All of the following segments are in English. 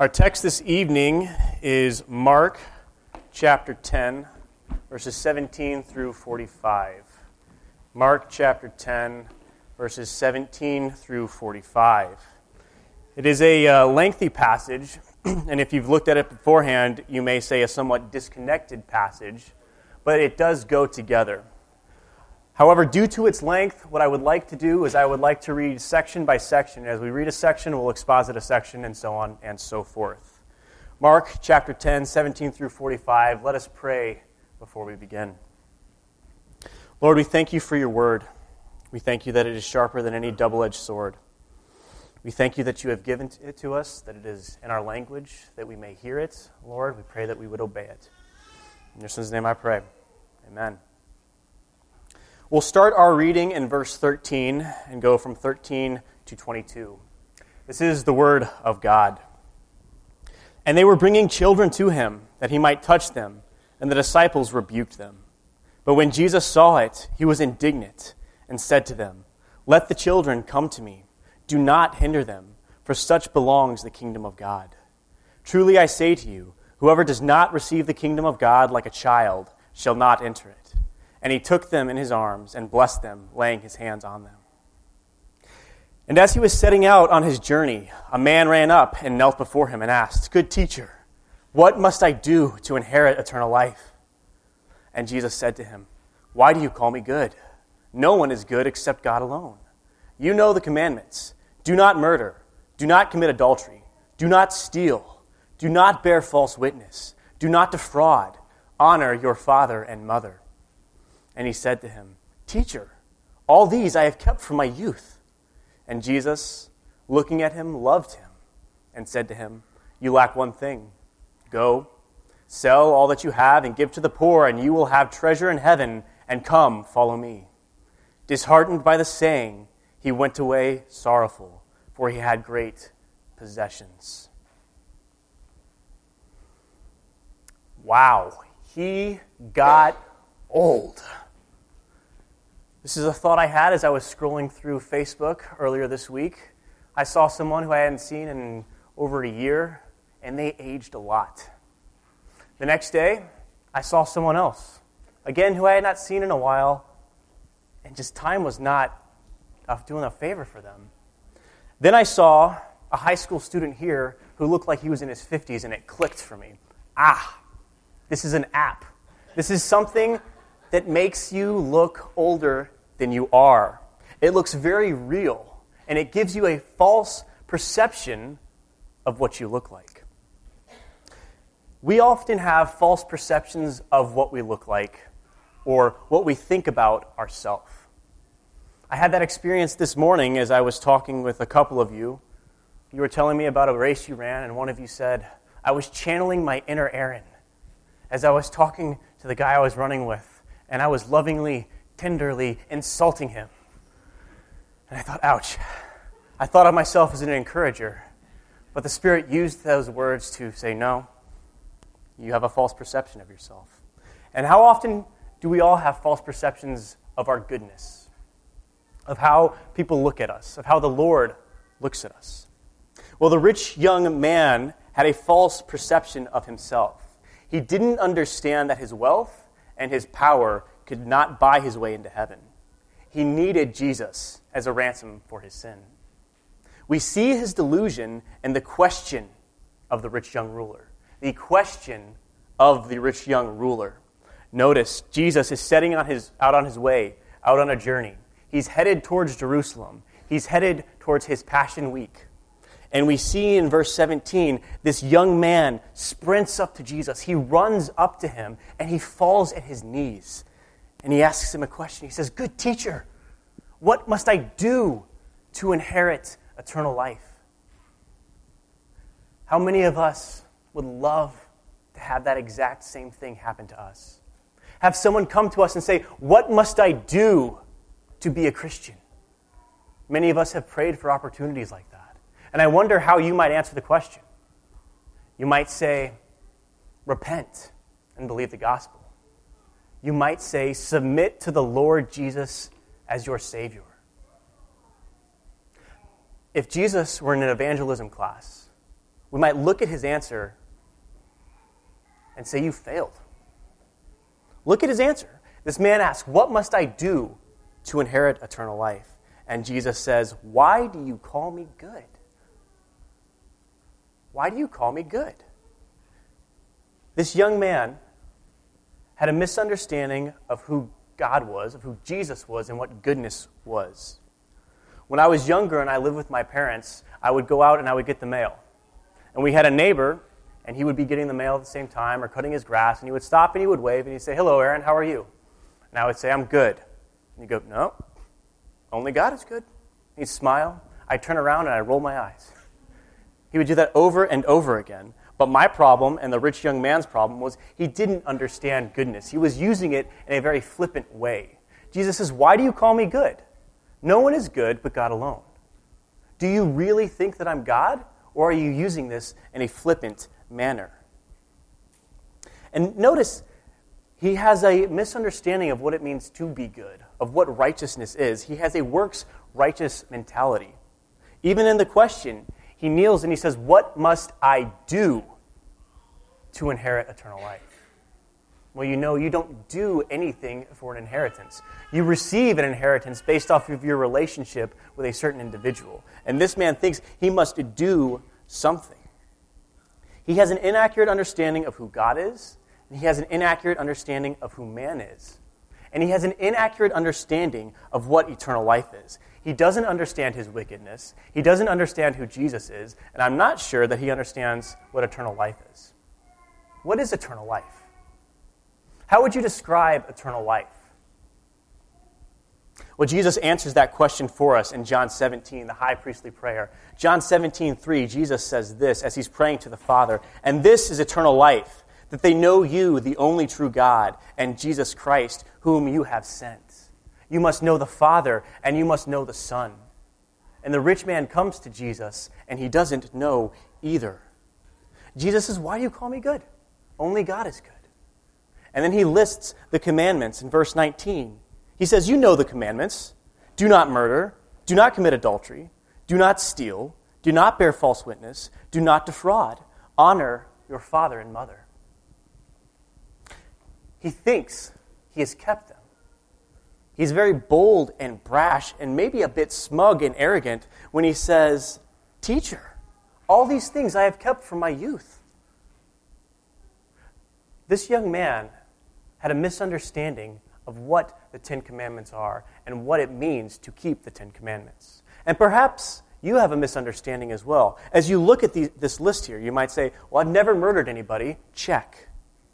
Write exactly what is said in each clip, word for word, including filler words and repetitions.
Our text this evening is Mark chapter ten, verses seventeen through forty-five. Mark chapter ten, verses seventeen through forty-five. It is a uh, lengthy passage, and if you've looked at it beforehand, you may say a somewhat disconnected passage, but it does go together. However, due to its length, what I would like to do is I would like to read section by section. As we read a section, we'll exposit a section, and so on and so forth. Mark chapter ten, seventeen through forty-five. Let us pray before we begin. Lord, we thank you for your word. We thank you that it is sharper than any double-edged sword. We thank you that you have given it to us, that it is in our language, that we may hear it. Lord, we pray that we would obey it. In your Son's name I pray. Amen. We'll start our reading in verse thirteen and go from thirteen to twenty-two. This is the word of God. And they were bringing children to him, that he might touch them, and the disciples rebuked them. But when Jesus saw it, he was indignant, and said to them, "Let the children come to me. Do not hinder them, for such belongs the kingdom of God. Truly I say to you, whoever does not receive the kingdom of God like a child shall not enter it." And he took them in his arms and blessed them, laying his hands on them. And as he was setting out on his journey, a man ran up and knelt before him and asked, "Good teacher, what must I do to inherit eternal life?" And Jesus said to him, "Why do you call me good? No one is good except God alone. You know the commandments. Do not murder. Do not commit adultery. Do not steal. Do not bear false witness. Do not defraud. Honor your father and mother." And he said to him, "Teacher, all these I have kept from my youth." And Jesus, looking at him, loved him and said to him, "You lack one thing. Go, sell all that you have and give to the poor, and you will have treasure in heaven, and come, follow me." Disheartened by the saying, he went away sorrowful, for he had great possessions. Wow, he got old. This is a thought I had as I was scrolling through Facebook earlier this week. I saw someone who I hadn't seen in over a year, and they aged a lot. The next day, I saw someone else, again, who I had not seen in a while, and just time was not doing a favor for them. Then I saw a high school student here who looked like he was in his fifties, and it clicked for me. Ah, this is an app. This is something that makes you look older than you are. It looks very real, and it gives you a false perception of what you look like. We often have false perceptions of what we look like or what we think about ourselves. I had that experience this morning as I was talking with a couple of you. You were telling me about a race you ran, and one of you said, "I was channeling my inner Aaron as I was talking to the guy I was running with. And I was lovingly, tenderly insulting him." And I thought, ouch. I thought of myself as an encourager. But the Spirit used those words to say, no, you have a false perception of yourself. And how often do we all have false perceptions of our goodness, of how people look at us, of how the Lord looks at us? Well, the rich young man had a false perception of himself. He didn't understand that his wealth and his power could not buy his way into heaven. He needed Jesus as a ransom for his sin. We see his delusion in the question of the rich young ruler. The question of the rich young ruler. Notice, Jesus is setting on his, out on his way, out on a journey. He's headed towards Jerusalem. He's headed towards his Passion Week. And we see in verse seventeen, this young man sprints up to Jesus. He runs up to him, and he falls at his knees. And he asks him a question. He says, "Good teacher, what must I do to inherit eternal life?" How many of us would love to have that exact same thing happen to us? Have someone come to us and say, "What must I do to be a Christian?" Many of us have prayed for opportunities like that. And I wonder how you might answer the question. You might say, repent and believe the gospel. You might say, submit to the Lord Jesus as your Savior. If Jesus were in an evangelism class, we might look at his answer and say, you failed. Look at his answer. This man asks, what must I do to inherit eternal life? And Jesus says, why do you call me good? Why do you call me good? This young man had a misunderstanding of who God was, of who Jesus was, and what goodness was. When I was younger and I lived with my parents, I would go out and I would get the mail. And we had a neighbor, and he would be getting the mail at the same time or cutting his grass, and he would stop and he would wave and he'd say, hello, Aaron, how are you? And I would say, I'm good. And he'd go, no, only God is good. He'd smile. I'd turn around and I'd roll my eyes. He would do that over and over again. But my problem and the rich young man's problem was he didn't understand goodness. He was using it in a very flippant way. Jesus says, why do you call me good? No one is good but God alone. Do you really think that I'm God? Or are you using this in a flippant manner? And notice, he has a misunderstanding of what it means to be good, of what righteousness is. He has a works-righteous mentality. Even in the question, he kneels and he says, what must I do to inherit eternal life? Well, you know, you don't do anything for an inheritance. You receive an inheritance based off of your relationship with a certain individual. And this man thinks he must do something. He has an inaccurate understanding of who God is, and he has an inaccurate understanding of who man is. And he has an inaccurate understanding of what eternal life is. He doesn't understand his wickedness. He doesn't understand who Jesus is, and I'm not sure that he understands what eternal life is. What is eternal life? How would you describe eternal life? Well, Jesus answers that question for us in John seventeen, the high priestly prayer. John seventeen, three, Jesus says this as he's praying to the Father, and this is eternal life, that they know you, the only true God, and Jesus Christ, whom you have sent. You must know the Father, and you must know the Son. And the rich man comes to Jesus, and he doesn't know either. Jesus says, why do you call me good? Only God is good. And then he lists the commandments in verse nineteen. He says, you know the commandments. Do not murder. Do not commit adultery. Do not steal. Do not bear false witness. Do not defraud. Honor your father and mother. He thinks he has kept them. He's very bold and brash and maybe a bit smug and arrogant when he says, Teacher, all these things I have kept from my youth. This young man had a misunderstanding of what the Ten Commandments are and what it means to keep the Ten Commandments. And perhaps you have a misunderstanding as well. As you look at the, this list here, you might say, well, I've never murdered anybody. Check.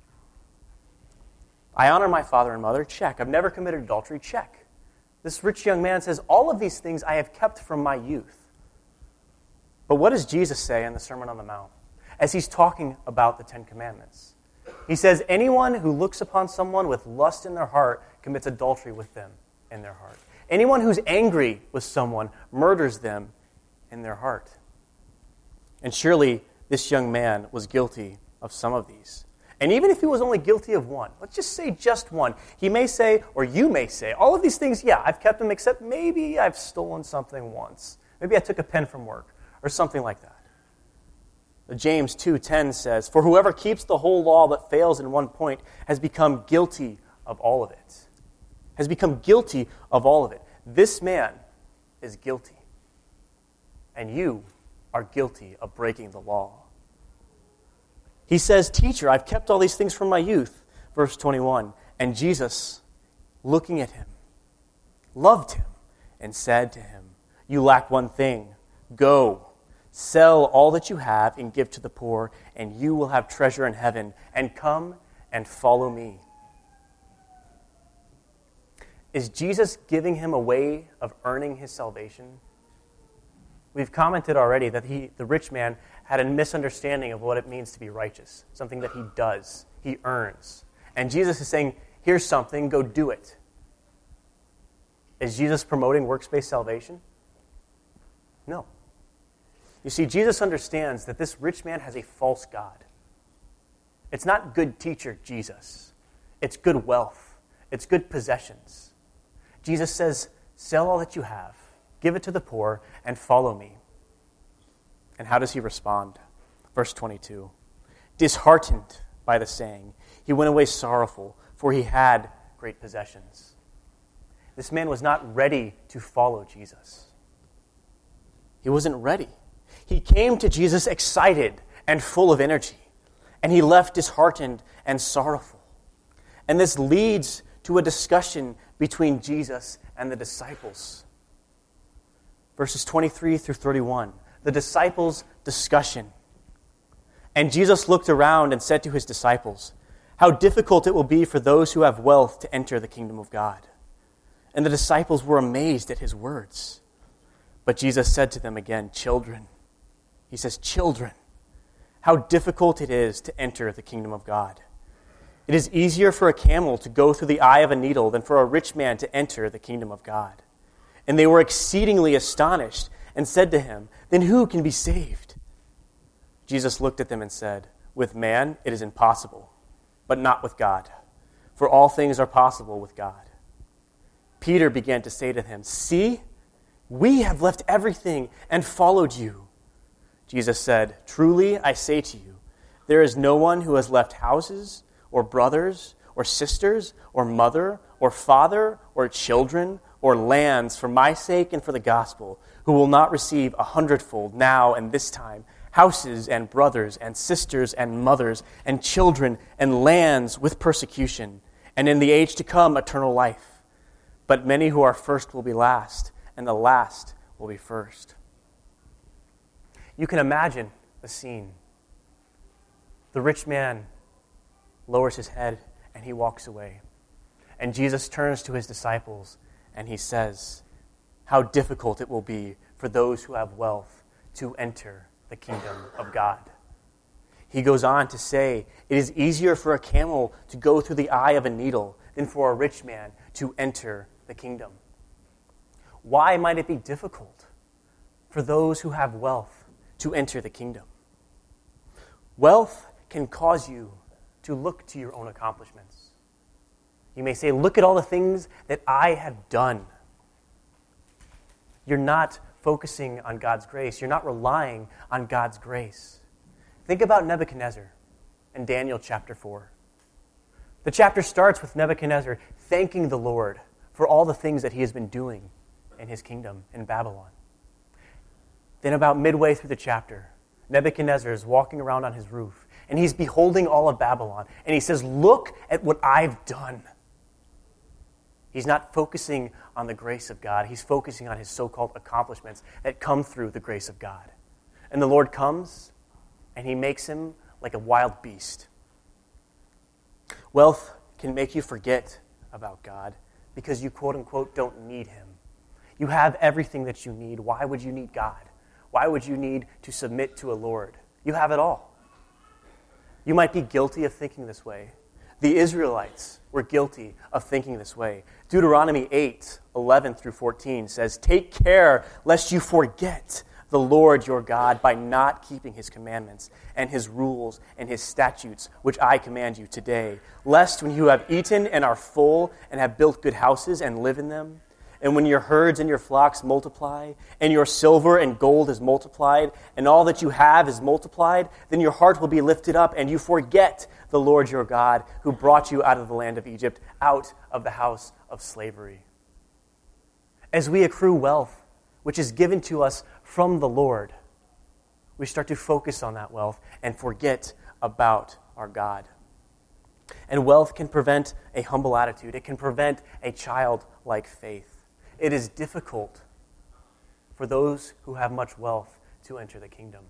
I honor my father and mother. Check. I've never committed adultery. Check. This rich young man says, all of these things I have kept from my youth. But what does Jesus say in the Sermon on the Mount as he's talking about the Ten Commandments? He says, anyone who looks upon someone with lust in their heart commits adultery with them in their heart. Anyone who's angry with someone murders them in their heart. And surely this young man was guilty of some of these. And even if he was only guilty of one, let's just say just one, he may say, or you may say, all of these things, yeah, I've kept them, except maybe I've stolen something once. Maybe I took a pen from work, or something like that. James two ten says, for whoever keeps the whole law but fails in one point has become guilty of all of it. Has become guilty of all of it. This man is guilty. And you are guilty of breaking the law. He says, Teacher, I've kept all these things from my youth. Verse twenty-one. And Jesus, looking at him, loved him and said to him, you lack one thing. Go, sell all that you have and give to the poor, and you will have treasure in heaven. And come and follow me. Is Jesus giving him a way of earning his salvation? We've commented already that he, the rich man had a misunderstanding of what it means to be righteous, something that he does, he earns. And Jesus is saying, here's something, go do it. Is Jesus promoting works-based salvation? No. You see, Jesus understands that this rich man has a false God. It's not good teacher, Jesus. It's good wealth. It's good possessions. Jesus says, sell all that you have, give it to the poor, and follow me. And how does he respond? Verse twenty-two. Disheartened by the saying, he went away sorrowful, for he had great possessions. This man was not ready to follow Jesus. He wasn't ready. He came to Jesus excited and full of energy, and he left disheartened and sorrowful. And this leads to a discussion between Jesus and the disciples. Verses twenty-three through thirty-one, the disciples' discussion. And Jesus looked around and said to his disciples, how difficult it will be for those who have wealth to enter the kingdom of God. And the disciples were amazed at his words. But Jesus said to them again, children. He says, children, how difficult it is to enter the kingdom of God. It is easier for a camel to go through the eye of a needle than for a rich man to enter the kingdom of God. And they were exceedingly astonished and said to him, then who can be saved? Jesus looked at them and said, with man it is impossible, but not with God. For all things are possible with God. Peter began to say to him, see, we have left everything and followed you. Jesus said, truly I say to you, there is no one who has left houses or brothers or sisters or mother or father or children or lands for my sake and for the gospel, who will not receive a hundredfold now and this time, houses and brothers and sisters and mothers and children and lands with persecution, and in the age to come eternal life. But many who are first will be last, and the last will be first. You can imagine the scene. The rich man lowers his head and he walks away. And Jesus turns to his disciples and he says, how difficult it will be for those who have wealth to enter the kingdom of God. He goes on to say, it is easier for a camel to go through the eye of a needle than for a rich man to enter the kingdom. Why might it be difficult for those who have wealth to enter the kingdom? Wealth can cause you to look to your own accomplishments. You may say, look at all the things that I have done. You're not focusing on God's grace. You're not relying on God's grace. Think about Nebuchadnezzar in Daniel chapter four. The chapter starts with Nebuchadnezzar thanking the Lord for all the things that he has been doing in his kingdom in Babylon. Then about midway through the chapter, Nebuchadnezzar is walking around on his roof, and he's beholding all of Babylon, and he says, look at what I've done. He's not focusing on the grace of God. He's focusing on his so-called accomplishments that come through the grace of God. And the Lord comes, and he makes him like a wild beast. Wealth can make you forget about God because you, quote-unquote, don't need him. You have everything that you need. Why would you need God? Why would you need to submit to a Lord? You have it all. You might be guilty of thinking this way. The Israelites were guilty of thinking this way. Deuteronomy eight, eleven through fourteen says, take care lest you forget the Lord your God by not keeping his commandments and his rules and his statutes, which I command you today, lest when you have eaten and are full and have built good houses and live in them, and when your herds and your flocks multiply, and your silver and gold is multiplied, and all that you have is multiplied, then your heart will be lifted up, and you forget the Lord your God, who brought you out of the land of Egypt, out of the house of slavery. As we accrue wealth, which is given to us from the Lord, we start to focus on that wealth and forget about our God. And wealth can prevent a humble attitude. It can prevent a childlike faith. It is difficult for those who have much wealth to enter the kingdom.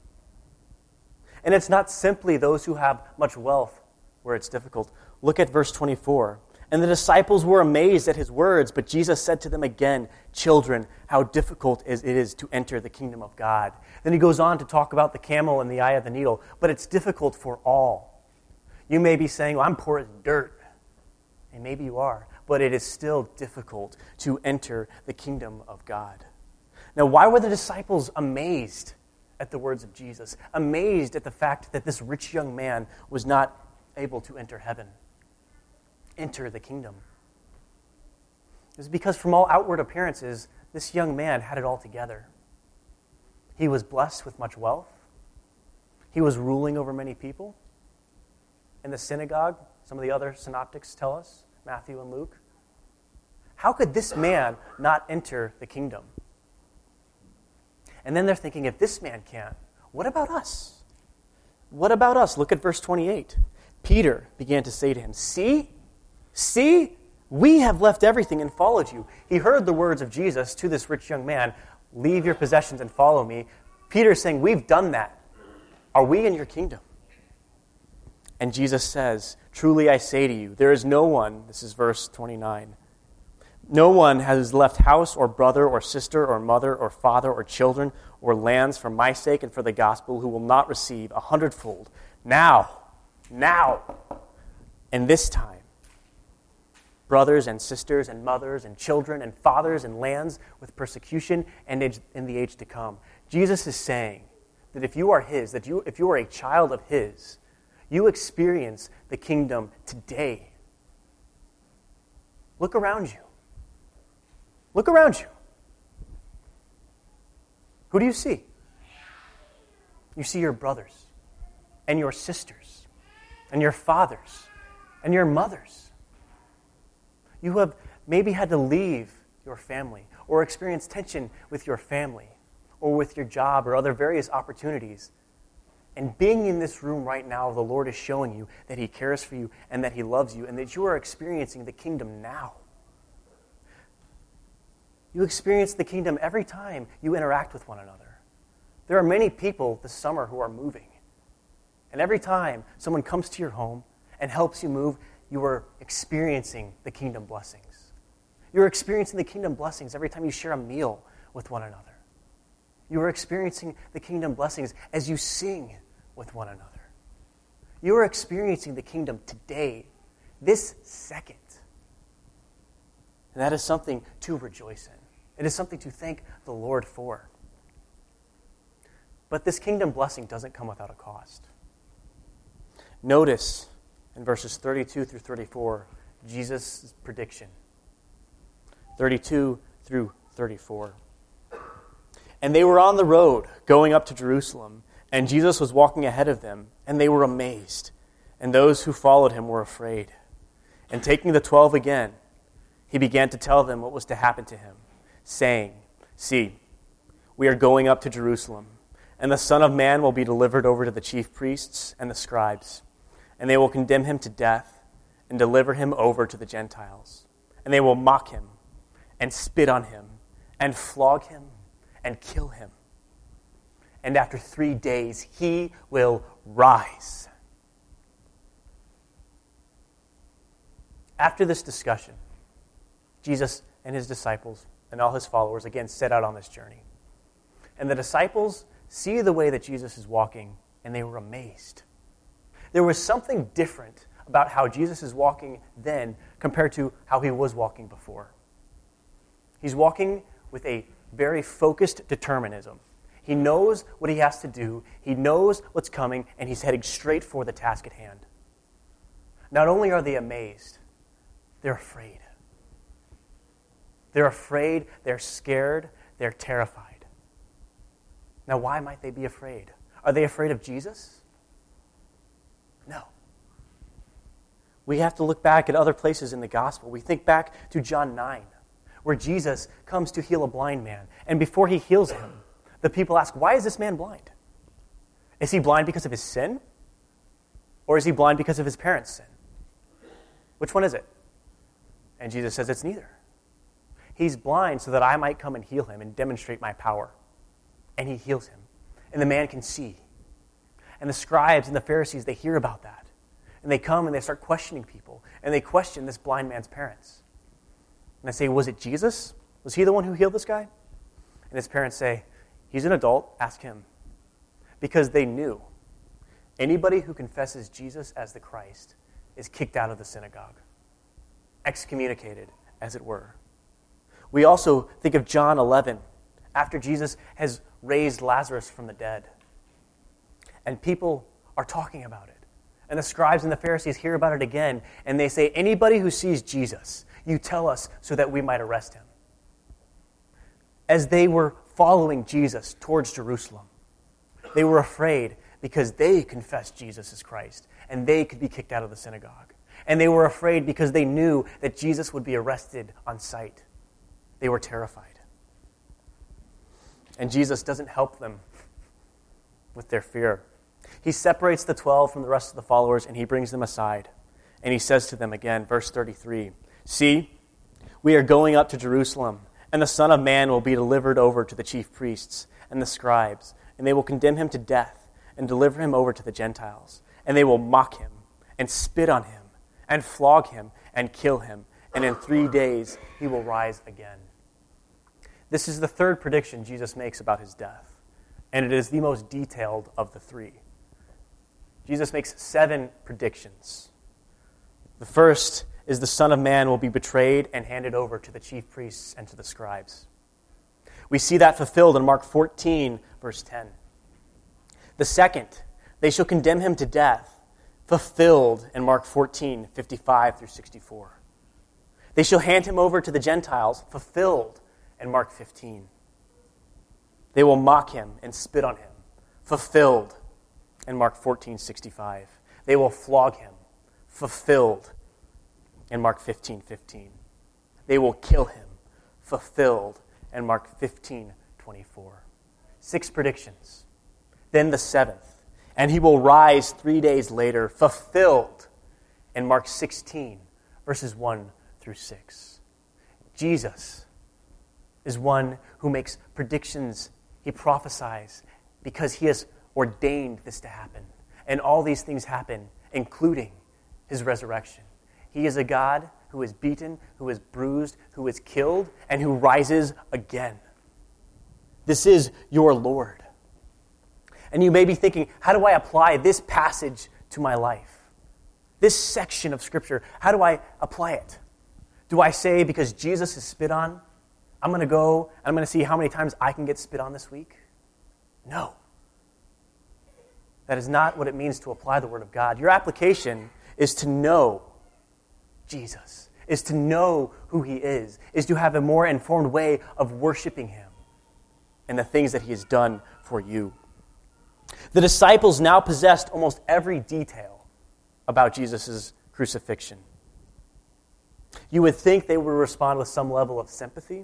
And it's not simply those who have much wealth where it's difficult. Look at verse twenty-four. And the disciples were amazed at his words, but Jesus said to them again, children, how difficult it is to enter the kingdom of God. Then he goes on to talk about the camel and the eye of the needle, but it's difficult for all. You may be saying, well, I'm poor as dirt. And maybe you are, but it is still difficult to enter the kingdom of God. Now, why were the disciples amazed at the words of Jesus? Amazed at the fact that this rich young man was not able to enter heaven, enter the kingdom? It was because from all outward appearances, this young man had it all together. He was blessed with much wealth. He was ruling over many people. In the synagogue, some of the other synoptics tell us, Matthew and Luke. How could this man not enter the kingdom? And then they're thinking, if this man can't, what about us? What about us? Look at verse twenty-eight. Peter began to say to him, See, see, we have left everything and followed you. He heard the words of Jesus to this rich young man, leave your possessions and follow me. Peter's saying, we've done that. Are we in your kingdom? And Jesus says, truly I say to you, there is no one, this is verse twenty-nine, no one has left house or brother or sister or mother or father or children or lands for my sake and for the gospel who will not receive a hundredfold now, now, and this time, brothers and sisters and mothers and children and fathers and lands with persecution and in the age to come. Jesus is saying that if you are his, that you, if you are a child of his, you experience the kingdom today. Look around you. Look around you. Who do you see? You see your brothers and your sisters and your fathers and your mothers. You have maybe had to leave your family or experience tension with your family or with your job or other various opportunities. And being in this room right now, the Lord is showing you that he cares for you and that he loves you and that you are experiencing the kingdom now. You experience the kingdom every time you interact with one another. There are many people this summer who are moving. And every time someone comes to your home and helps you move, you are experiencing the kingdom blessings. You're experiencing the kingdom blessings every time you share a meal with one another. You are experiencing the kingdom blessings as you sing with one another. You are experiencing the kingdom today, this second. And that is something to rejoice in. It is something to thank the Lord for. But this kingdom blessing doesn't come without a cost. Notice in verses thirty-two through thirty-four, Jesus' prediction. thirty-two through thirty-four. And they were on the road going up to Jerusalem, and Jesus was walking ahead of them, and they were amazed, and those who followed him were afraid. And taking the twelve again, he began to tell them what was to happen to him, saying, See, we are going up to Jerusalem, and the Son of Man will be delivered over to the chief priests and the scribes, and they will condemn him to death and deliver him over to the Gentiles. And they will mock him and spit on him and flog him and kill him. And after three days, he will rise. After this discussion, Jesus and his disciples and all his followers again set out on this journey. And the disciples see the way that Jesus is walking, and they were amazed. There was something different about how Jesus is walking then compared to how he was walking before. He's walking with a very focused determinism. He knows what he has to do, he knows what's coming, and he's heading straight for the task at hand. Not only are they amazed, they're afraid. They're afraid, they're scared, they're terrified. Now, why might they be afraid? Are they afraid of Jesus? No. We have to look back at other places in the gospel. We think back to John nine, where Jesus comes to heal a blind man. And before he heals him, the people ask, why is this man blind? Is he blind because of his sin? Or is he blind because of his parents' sin? Which one is it? And Jesus says it's neither. He's blind so that I might come and heal him and demonstrate my power. And he heals him. And the man can see. And the scribes and the Pharisees, they hear about that. And they come and they start questioning people. And they question this blind man's parents. And they say, was it Jesus? Was he the one who healed this guy? And his parents say, he's an adult, ask him. Because they knew anybody who confesses Jesus as the Christ is kicked out of the synagogue. Excommunicated, as it were. We also think of John eleven, after Jesus has raised Lazarus from the dead. And people are talking about it. And the scribes and the Pharisees hear about it again, and they say, anybody who sees Jesus, you tell us so that we might arrest him. As they were following Jesus towards Jerusalem, they were afraid because they confessed Jesus as Christ, and they could be kicked out of the synagogue. And they were afraid because they knew that Jesus would be arrested on sight. They were terrified. And Jesus doesn't help them with their fear. He separates the twelve from the rest of the followers, and he brings them aside. And he says to them again, verse thirty-three, "See, we are going up to Jerusalem, and the Son of Man will be delivered over to the chief priests and the scribes, and they will condemn him to death and deliver him over to the Gentiles. And they will mock him and spit on him and flog him and kill him, and in three days he will rise again." This is the third prediction Jesus makes about his death, and it is the most detailed of the three. Jesus makes seven predictions. The first is the Son of Man will be betrayed and handed over to the chief priests and to the scribes. We see that fulfilled in Mark fourteen, verse ten. The second, they shall condemn him to death, fulfilled in Mark fourteen, fifty-five through sixty-four. They shall hand him over to the Gentiles, fulfilled in Mark fifteen. They will mock him and spit on him, fulfilled in Mark fourteen, sixty-five. They will flog him, fulfilled in Mark fifteen, fifteen. They will kill him, fulfilled in Mark fifteen, twenty-four. Six predictions. Then the seventh, and he will rise three days later, fulfilled in Mark sixteen, verses one through six. Jesus is one who makes predictions. He prophesies because he has ordained this to happen. And all these things happen, including his resurrection. He is a God who is beaten, who is bruised, who is killed, and who rises again. This is your Lord. And you may be thinking, how do I apply this passage to my life? This section of Scripture, how do I apply it? Do I say, because Jesus is spit on, I'm going to go and I'm going to see how many times I can get spit on this week? No. That is not what it means to apply the Word of God. Your application is to know Jesus, is to know who he is, is to have a more informed way of worshiping him and the things that he has done for you. The disciples now possessed almost every detail about Jesus' crucifixion. You would think they would respond with some level of sympathy,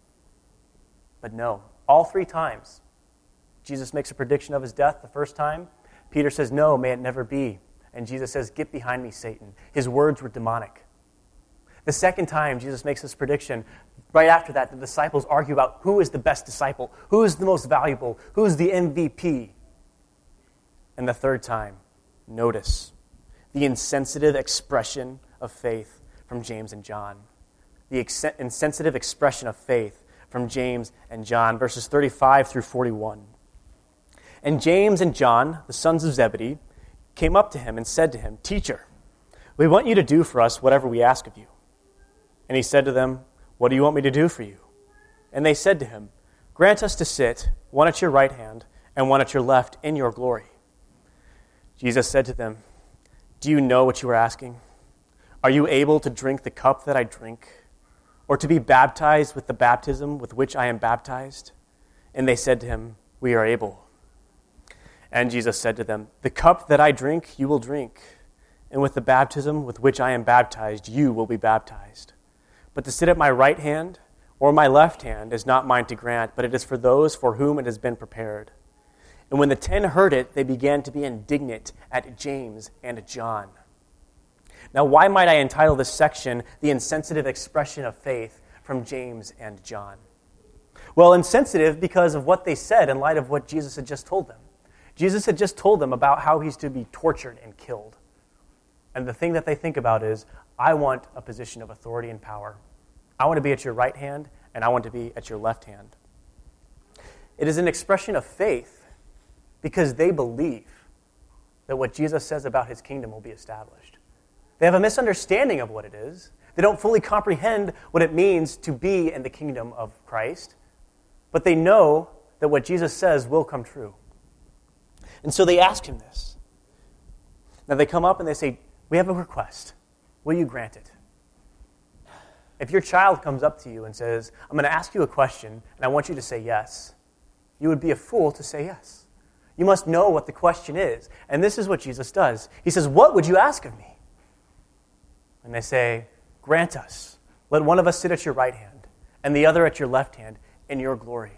but no. All three times, Jesus makes a prediction of his death. The first time, Peter says, "No, may it never be." And Jesus says, "Get behind me, Satan." His words were demonic. The second time Jesus makes this prediction, right after that, the disciples argue about who is the best disciple, who is the most valuable, who is the M V P. And the third time, notice the insensitive expression of faith from James and John. The ex- insensitive expression of faith from James and John, verses thirty-five through forty-one. "And James and John, the sons of Zebedee, came up to him and said to him, 'Teacher, we want you to do for us whatever we ask of you.' And he said to them, 'What do you want me to do for you?' And they said to him, 'Grant us to sit, one at your right hand and one at your left, in your glory.' Jesus said to them, 'Do you know what you are asking? Are you able to drink the cup that I drink, or to be baptized with the baptism with which I am baptized?' And they said to him, 'We are able.' And Jesus said to them, 'The cup that I drink, you will drink, and with the baptism with which I am baptized, you will be baptized. But to sit at my right hand or my left hand is not mine to grant, but it is for those for whom it has been prepared.' And when the ten heard it, they began to be indignant at James and John." Now, why might I entitle this section, "The Insensitive Expression of Faith from James and John"? Well, insensitive because of what they said in light of what Jesus had just told them. Jesus had just told them about how he's to be tortured and killed. And the thing that they think about is, I want a position of authority and power. I want to be at your right hand, and I want to be at your left hand. It is an expression of faith because they believe that what Jesus says about his kingdom will be established. They have a misunderstanding of what it is. They don't fully comprehend what it means to be in the kingdom of Christ, but they know that what Jesus says will come true. And so they ask him this. Now they come up and they say, "We have a request. Will you grant it?" If your child comes up to you and says, "I'm going to ask you a question, and I want you to say yes," you would be a fool to say yes. You must know what the question is. And this is what Jesus does. He says, what would you ask of me? And they say, grant us. Let one of us sit at your right hand and the other at your left hand in your glory.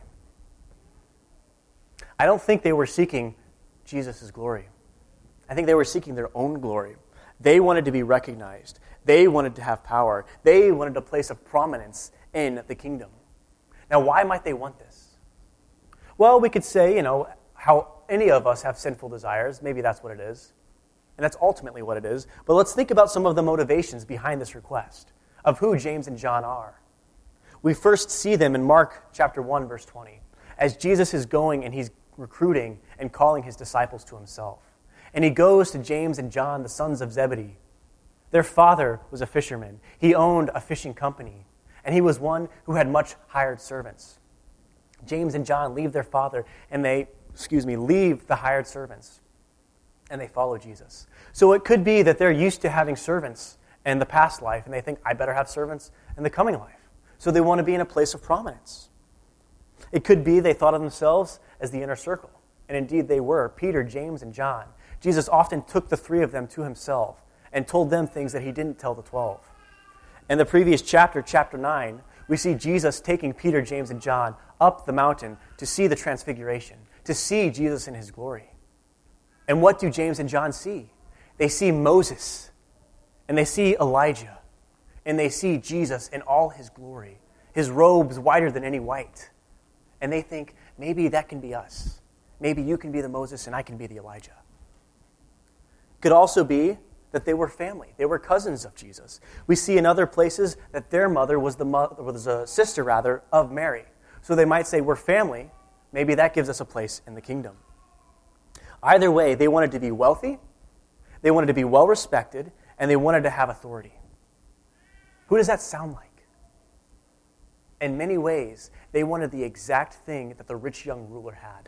I don't think they were seeking Jesus' glory. I think they were seeking their own glory. They wanted to be recognized. They wanted to have power. They wanted a place of prominence in the kingdom. Now, why might they want this? Well, we could say, you know, how any of us have sinful desires. Maybe that's what it is. And that's ultimately what it is. But let's think about some of the motivations behind this request of who James and John are. We first see them in Mark chapter one, verse twenty, as Jesus is going and he's recruiting and calling his disciples to himself. And he goes to James and John, the sons of Zebedee. Their father was a fisherman. He owned a fishing company, and he was one who had much hired servants. James and John leave their father, and they, excuse me, leave the hired servants, and they follow Jesus. So it could be that they're used to having servants in the past life, and they think, I better have servants in the coming life. So they want to be in a place of prominence. It could be they thought of themselves as the inner circle, and indeed they were, Peter, James, and John. Jesus often took the three of them to himself and told them things that he didn't tell the twelve. In the previous chapter, chapter nine, we see Jesus taking Peter, James, and John up the mountain to see the transfiguration, to see Jesus in his glory. And what do James and John see? They see Moses, and they see Elijah, and they see Jesus in all his glory, his robes whiter than any white. And they think, maybe that can be us. Maybe you can be the Moses and I can be the Elijah. Could also be that they were family. They were cousins of Jesus. We see in other places that their mother was the mother, was a sister rather, of Mary. So they might say, we're family. Maybe that gives us a place in the kingdom. Either way, they wanted to be wealthy, they wanted to be well-respected, and they wanted to have authority. Who does that sound like? In many ways, they wanted the exact thing that the rich young ruler had.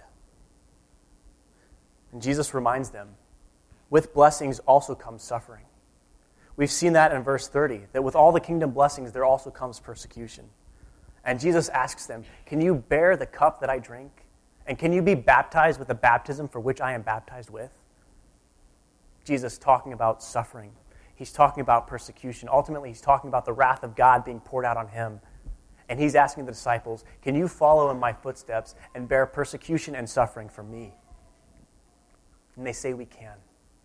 And Jesus reminds them, with blessings also comes suffering. We've seen that in verse thirty, that with all the kingdom blessings, there also comes persecution. And Jesus asks them, can you bear the cup that I drink? And can you be baptized with the baptism for which I am baptized with? Jesus talking about suffering. He's talking about persecution. Ultimately, he's talking about the wrath of God being poured out on him. And he's asking the disciples, can you follow in my footsteps and bear persecution and suffering for me? And they say we can.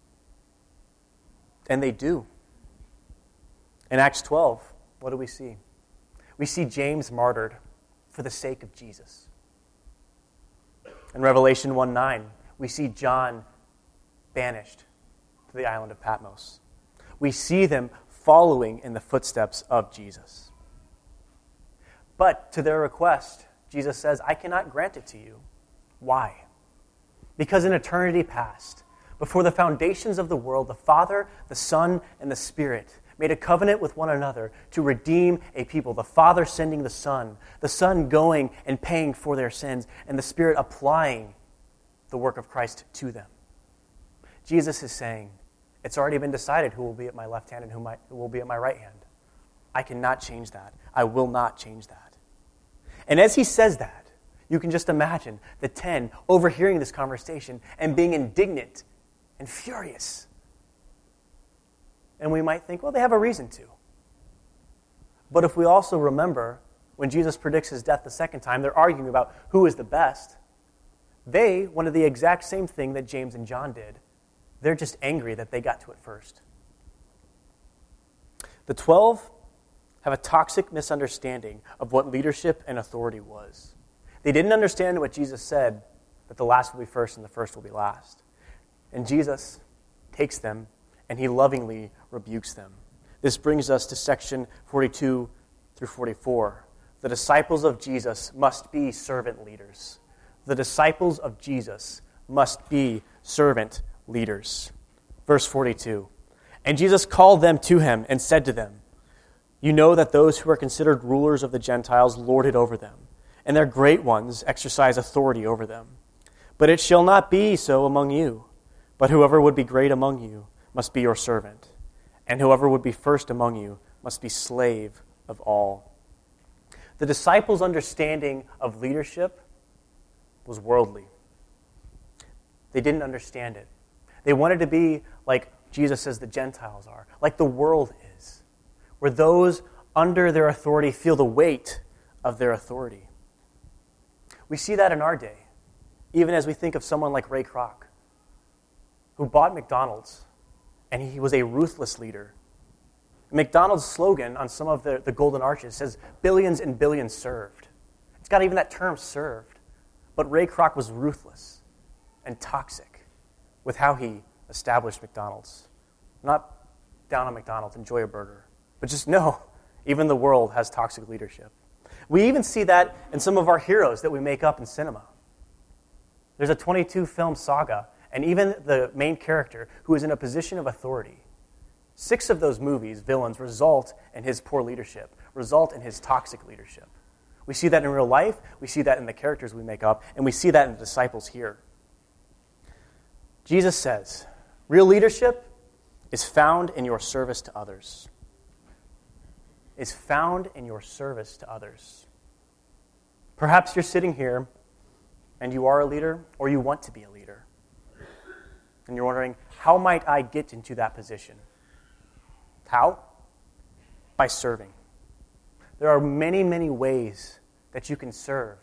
And they do. In Acts twelve, what do we see? We see James martyred for the sake of Jesus. In Revelation one nine, we see John banished to the island of Patmos. We see them following in the footsteps of Jesus. But to their request, Jesus says, I cannot grant it to you. Why? Because in eternity past, before the foundations of the world, the Father, the Son, and the Spirit made a covenant with one another to redeem a people. The Father sending the Son, the Son going and paying for their sins, and the Spirit applying the work of Christ to them. Jesus is saying, it's already been decided who will be at my left hand and who, might, who will be at my right hand. I cannot change that. I will not change that. And as he says that, you can just imagine the ten overhearing this conversation and being indignant and furious. And we might think, well, they have a reason to. But if we also remember, when Jesus predicts his death the second time, they're arguing about who is the best. They wanted the exact same thing that James and John did. They're just angry that they got to it first. The twelve have a toxic misunderstanding of what leadership and authority was. They didn't understand what Jesus said, that the last will be first and the first will be last. And Jesus takes them and he lovingly rebukes them. This brings us to section forty-two through forty-four. The disciples of Jesus must be servant leaders. The disciples of Jesus must be servant leaders. Verse forty-two. And Jesus called them to him and said to them, you know that those who are considered rulers of the Gentiles lord it over them, and their great ones exercise authority over them. But it shall not be so among you. But whoever would be great among you must be your servant, and whoever would be first among you must be slave of all. The disciples' understanding of leadership was worldly. They didn't understand it. They wanted to be like Jesus says the Gentiles are, like the world is, where those under their authority feel the weight of their authority. We see that in our day, even as we think of someone like Ray Kroc, who bought McDonald's, and he was a ruthless leader. McDonald's slogan on some of the, the golden arches says, billions and billions served. It's got even that term, served. But Ray Kroc was ruthless and toxic with how he established McDonald's. Not down on McDonald's, enjoy a burger. But just know, even the world has toxic leadership. We even see that in some of our heroes that we make up in cinema. There's a twenty-two film saga, and even the main character who is in a position of authority. Six of those movies, villains, result in his poor leadership, result in his toxic leadership. We see that in real life, we see that in the characters we make up, and we see that in the disciples here. Jesus says, real leadership is found in your service to others. Is found in your service to others. Perhaps you're sitting here and you are a leader, or you want to be a leader. And you're wondering, how might I get into that position? How? By serving. There are many, many ways that you can serve.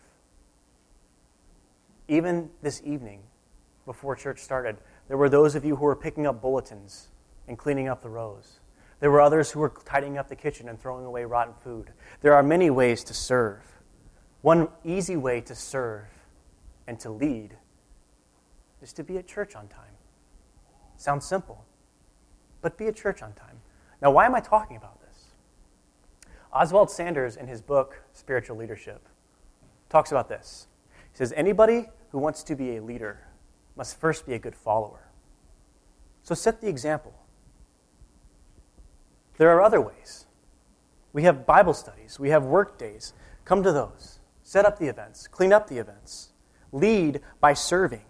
Even this evening, before church started, there were those of you who were picking up bulletins and cleaning up the rows. There were others who were tidying up the kitchen and throwing away rotten food. There are many ways to serve. One easy way to serve and to lead is to be at church on time. Sounds simple, but be at church on time. Now, why am I talking about this? Oswald Sanders, in his book, Spiritual Leadership, talks about this. He says, anybody who wants to be a leader must first be a good follower. So set the example. There are other ways. We have Bible studies. We have work days. Come to those. Set up the events. Clean up the events. Lead by serving.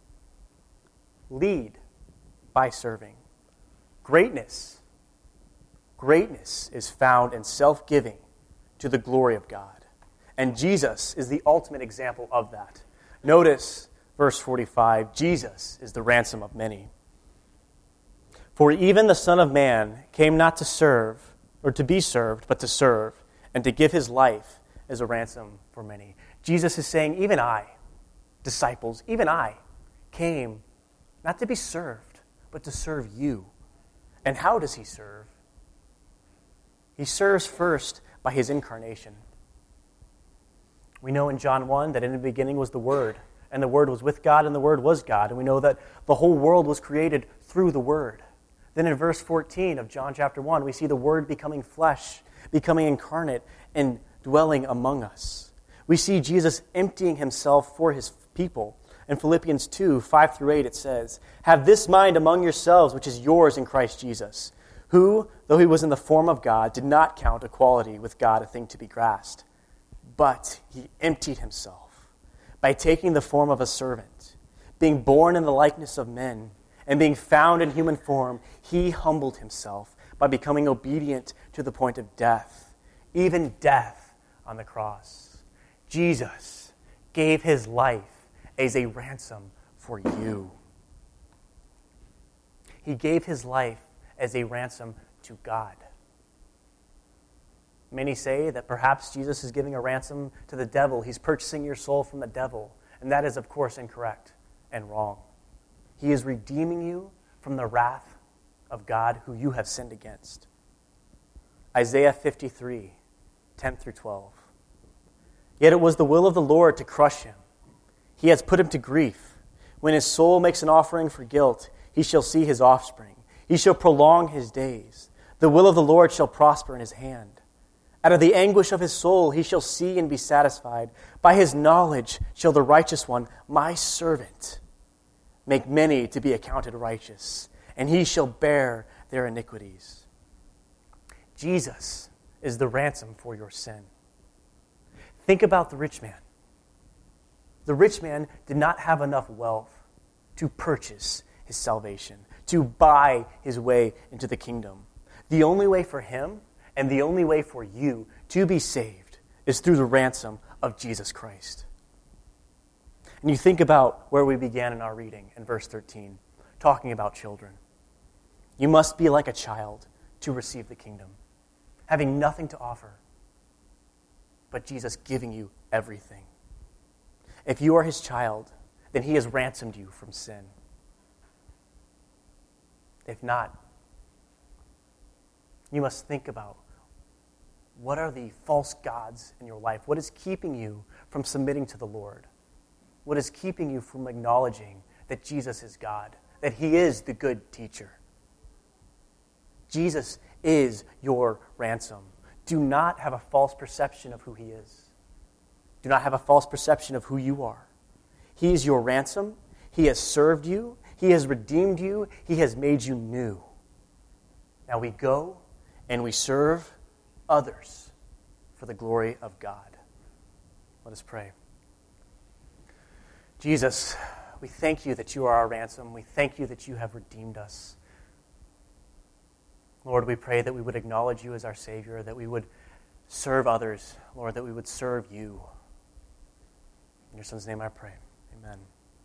Lead by serving. Greatness. Greatness is found in self-giving to the glory of God. And Jesus is the ultimate example of that. Notice verse forty-five, Jesus is the ransom of many. For even the Son of Man came not to serve, or to be served, but to serve, and to give his life as a ransom for many. Jesus is saying, even I, disciples, even I, came not to be served, but to serve you. And how does he serve? He serves first by his incarnation. We know in John one that in the beginning was the Word, and the Word was with God, and the Word was God. And we know that the whole world was created through the Word. Then in verse fourteen of John chapter one, we see the Word becoming flesh, becoming incarnate, and dwelling among us. We see Jesus emptying himself for his people. In Philippians two, five through eight, it says, have this mind among yourselves, which is yours in Christ Jesus, who, though he was in the form of God, did not count equality with God a thing to be grasped, but he emptied himself by taking the form of a servant, being born in the likeness of men, and being found in human form, he humbled himself by becoming obedient to the point of death, even death on the cross. Jesus gave his life as a ransom for you. He gave his life as a ransom to God. Many say that perhaps Jesus is giving a ransom to the devil. He's purchasing your soul from the devil. And that is, of course, incorrect and wrong. He is redeeming you from the wrath of God who you have sinned against. Isaiah fifty-three, ten through twelve. Yet it was the will of the Lord to crush him. He has put him to grief. When his soul makes an offering for guilt, he shall see his offspring. He shall prolong his days. The will of the Lord shall prosper in his hand. Out of the anguish of his soul he shall see and be satisfied. By his knowledge shall the righteous one, my servant, make many to be accounted righteous, and he shall bear their iniquities. Jesus is the ransom for your sin. Think about the rich man. The rich man did not have enough wealth to purchase his salvation, to buy his way into the kingdom. The only way for him and the only way for you to be saved is through the ransom of Jesus Christ. And you think about where we began in our reading in verse thirteen, talking about children. You must be like a child to receive the kingdom, having nothing to offer, but Jesus giving you everything. If you are his child, then he has ransomed you from sin. If not, you must think about what are the false gods in your life? What is keeping you from submitting to the Lord? What is keeping you from acknowledging that Jesus is God, that he is the good teacher? Jesus is your ransom. Do not have a false perception of who he is. Do not have a false perception of who you are. He is your ransom. He has served you. He has redeemed you. He has made you new. Now we go and we serve others for the glory of God. Let us pray. Jesus, we thank you that you are our ransom. We thank you that you have redeemed us. Lord, we pray that we would acknowledge you as our Savior, that we would serve others, Lord, that we would serve you. In your Son's name I pray. Amen.